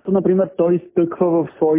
както, например, той изтъква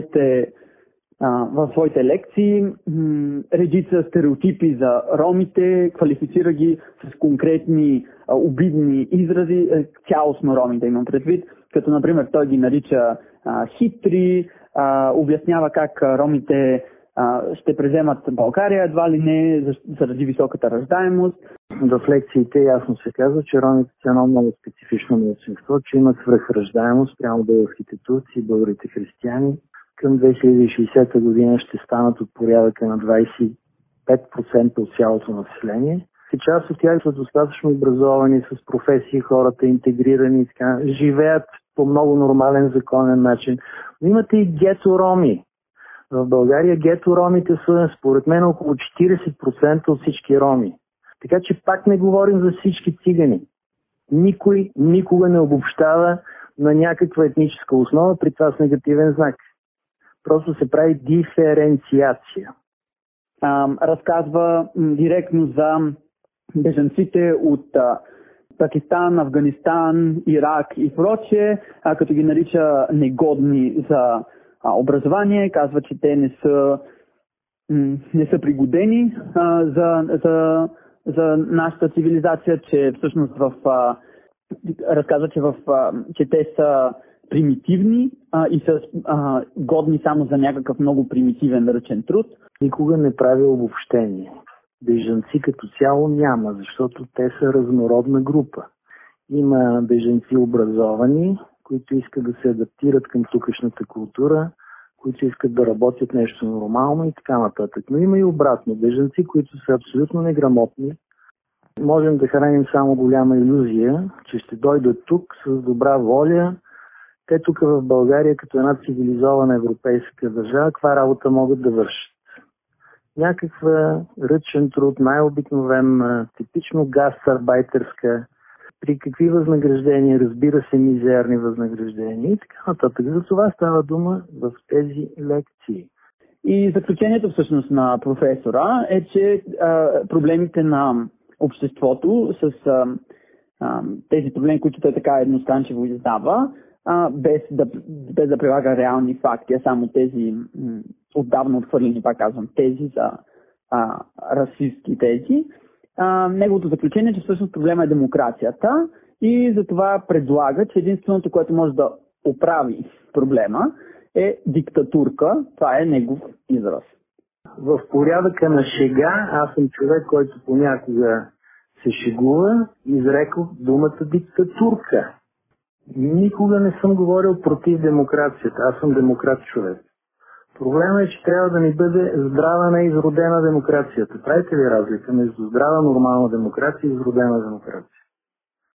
в своите лекции редица стереотипи за ромите, квалифицира ги с конкретни обидни изрази, цялостно ромите имам предвид, като, например, той ги нарича хитри, обяснява как ромите ще преземат България, едва ли не, заради високата раждаемост. В лекциите ясно се казва, че ромите са едно много специфично малцинство, че имат свръхраждаемост прямо българските турци и българите християни. Към 2060 година ще станат от порядъка на 25% от цялото население. И част от тях са достатъчно образовани, с професии, хората интегрирани, така, живеят по много нормален, законен начин. Но имате и гето-роми. В България гето-ромите са, според мен, около 40% от всички роми. Така че пак не говорим за всички цигани. Никой никога не обобщава на някаква етническа основа, при това с негативен знак. Просто се прави диференциация. Разказва директно за бежанците от Пакистан, Афганистан, Ирак и прочее, като ги нарича негодни за образование, казва, че те не са пригодени за нашата цивилизация, че всъщност разказва, че те са примитивни и са годни само за някакъв много примитивен ръчен труд. Никога не прави обобщение. Бежанци като цяло няма, защото те са разнородна група. Има бежанци образовани, които искат да се адаптират към тукашната култура, които искат да работят нещо нормално и така нататък. Но има и обратно. Бежанци, които са абсолютно неграмотни. Можем да храним само голяма илюзия, че ще дойдат тук с добра воля. Те тук в България, като една цивилизована европейска държава, каква работа могат да вършат? Някаква ръчен труд, най-обикновен, типично гастарбайтерска, при какви възнаграждения, разбира се, мизерни възнаграждения и така нататък. За това става дума в тези лекции. И заключението всъщност на професора е, че проблемите на обществото с тези проблеми, които той така едностранчиво издава, без да прилага реални факти, а само тези отдавна отхвърлени, пак казвам, тези за расистски тези. Неговото заключение е, че всъщност проблема е демокрацията и затова предлага, че единственото, което може да оправи проблема е диктатурка. Това е негов израз. В порядъка на шега аз съм човек, който понякога се шегува и изрекох думата диктатурка. Никога не съм говорил против демокрацията. Аз съм демократ човек. Проблемът е, че трябва да ни бъде здрава, не изродена демокрацията. Правите ли разлика между здрава, нормална демокрация и изродена демокрация?